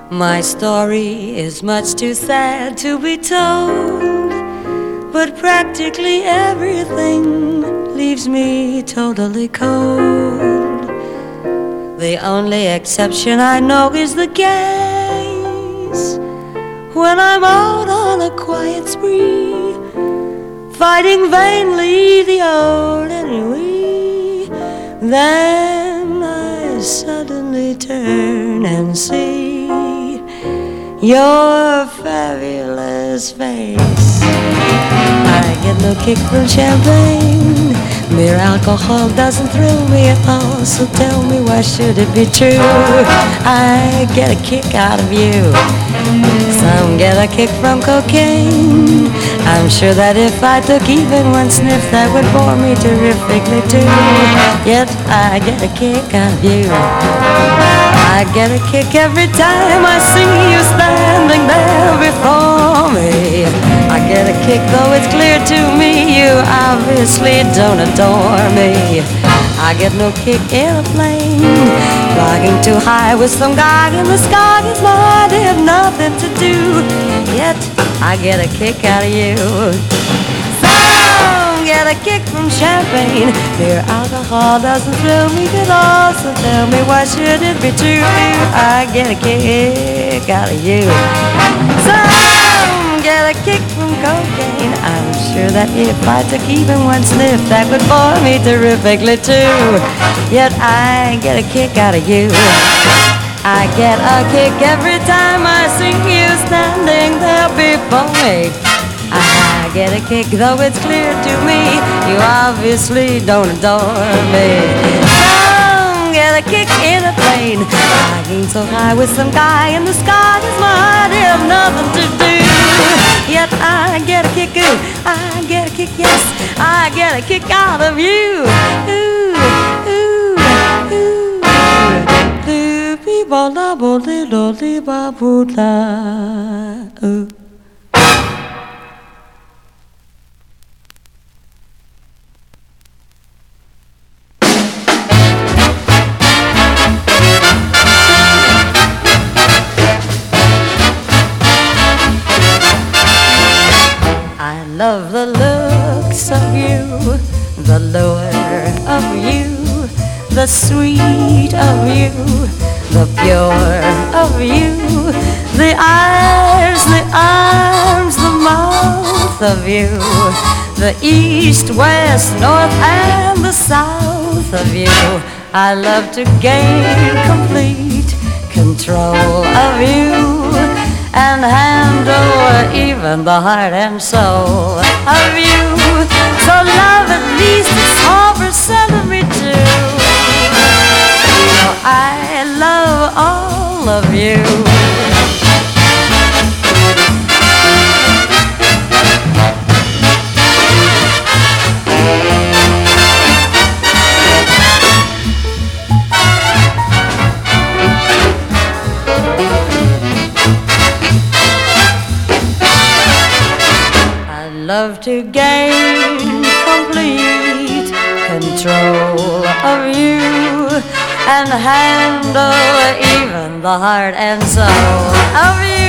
My story is much too sad to be told, but practically everything leaves me totally cold. The only exception I know is the case when I'm out on a quiet spree, fighting vainly the old ennui. Then I suddenly turn and see your fabulous face. I get no kick from champagne. Mere alcohol doesn't thrill me at all. So tell me, why should it be true? I get a kick out of you. Some get a kick from cocaine. I'm sure that if I took even one sniff, that would bore me terrifically too. Yet I get a kick out of you. I get a kick every time I see you standing there before me. I get a kick though it's clear to me you obviously don't adore me. I get no kick in a plane, flying too high with some guy in the sky is mine, have nothing to do. Yet I get a kick out of you. Some get a kick from champagne. Mere alcohol doesn't thrill me at all. So tell me, why should it be true? I get a kick out of you. Some get a kick from cocaine. I'm sure that if I took even one sniff, that would bore me terrifically too. Yet I get a kick out of you. I get a kick every time I see you standing there before me. I get a kick though it's clear to me you obviously don't adore me. Some get a kick in a plane, flying so high with some guy in the sky is mine, have nothing to do. Yet I get a kick, ooh, I get a kick, yes, I get a kick out of you. Ooh, ooh, ooh, ooh, people la bo li lo li ba bu la, ooh. I love the looks of you, the lure of you, the sweet of you, the pure of you, the eyes, the arms, the mouth of you, the east, west, north, and the south of you. I love to gain complete control of you and handle even the heart and soul of you. So love at least a small percent of me too. I love all of you. Love to gain complete control of you and handle even the heart and soul of you.